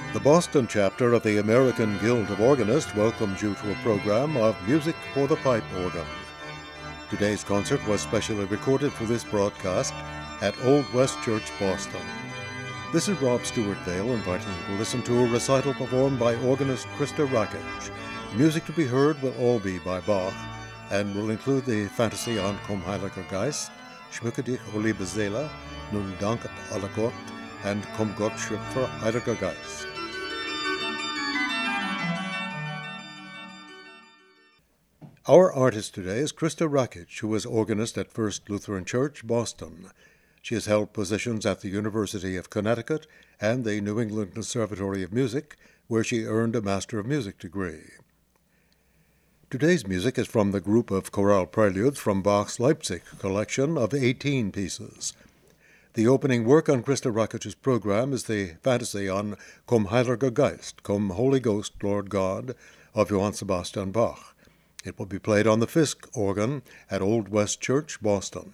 The Boston chapter of the American Guild of Organists welcomes you to a program of Music for the Pipe Organ. Today's concert was specially recorded for this broadcast at Old West Church, Boston. This is Rob Stewart Vale inviting you to listen to a recital performed by organist Krista Rakic. The music to be heard will all be by Bach and will include the fantasy on Komm Heiliger Geist, Schmücke dich, o liebe Seele, Nun danket alle Gott, and Komm Gott Schöpfer Heiliger Geist. Our artist today is Krista Rakic, who is organist at First Lutheran Church, Boston. She has held positions at the University of Connecticut and the New England Conservatory of Music, where she earned a Master of Music degree. Today's music is from the group of chorale preludes from Bach's Leipzig collection of 18 pieces. The opening work on Krista Rakic's program is the fantasy on Komm Heiliger Geist, Come Holy Ghost, Lord God, of Johann Sebastian Bach. It will be played on the Fisk organ at Old West Church, Boston.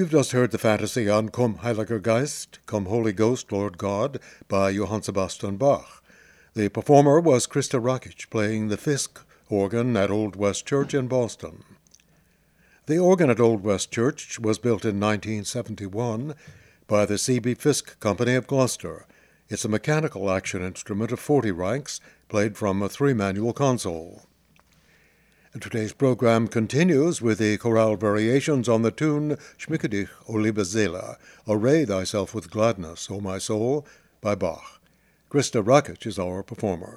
You've just heard the fantasy on Komm Heiliger Geist, Come Holy Ghost, Lord God, by Johann Sebastian Bach. The performer was Krista Rakic, playing the Fisk organ at Old West Church in Boston. The organ at Old West Church was built in 1971 by the C.B. Fisk Company of Gloucester. It's a mechanical action instrument of 40 ranks, played from a 3-manual console. And today's program continues with the chorale variations on the tune Schmücke dich, O liebe Seele, Array Thyself with Gladness, O my soul, by Bach. Krista Rakic is our performer.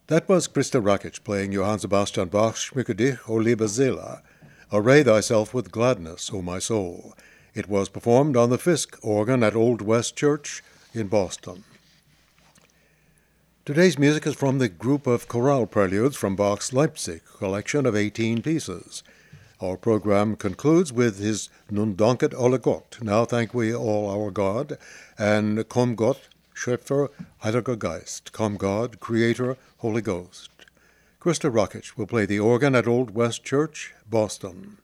That was Krista Rakic playing Johann Sebastian Bach's Schmücke dich, o liebe Seele, Array Thyself with Gladness, O my soul. It was performed on the Fisk organ at Old West Church in Boston. Today's music is from the group of chorale preludes from Bach's Leipzig collection of 18 pieces. Our program concludes with his Nun danket alle Gott, Now Thank We All Our God, and Komm Gott, Schöpfer, Heiliger Geist, Come God, Creator, Holy Ghost. Krista Rakic will play the organ at Old West Church, Boston.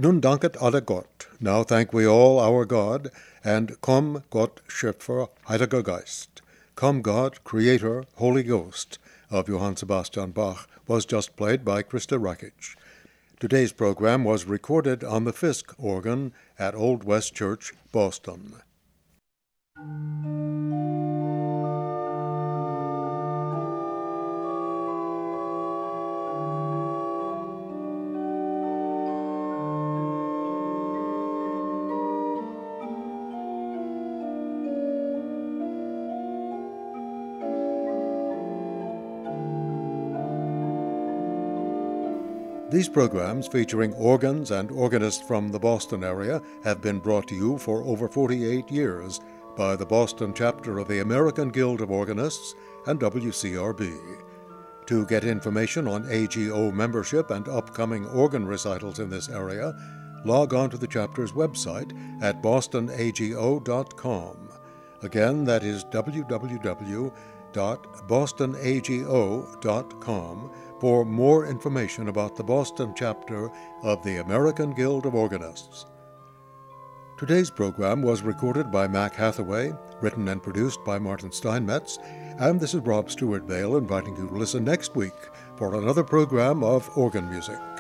Nun danket alle Gott, now thank we all our God, and Komm Gott Schöpfer, Heiliger Geist. Come God, Creator, Holy Ghost, of Johann Sebastian Bach, was just played by Krista Rakic. Today's program was recorded on the Fisk organ at Old West Church, Boston. These programs, featuring organs and organists from the Boston area, have been brought to you for over 48 years by the Boston chapter of the American Guild of Organists and WCRB. To get information on AGO membership and upcoming organ recitals in this area, log on to the chapter's website at bostonago.com. Again, that is www.bostonago.com for more information about the Boston chapter of the American Guild of Organists. Today's program was recorded by Mac Hathaway, written and produced by Martin Steinmetz, and this is Rob Stewart Bale inviting you to listen next week for another program of organ music.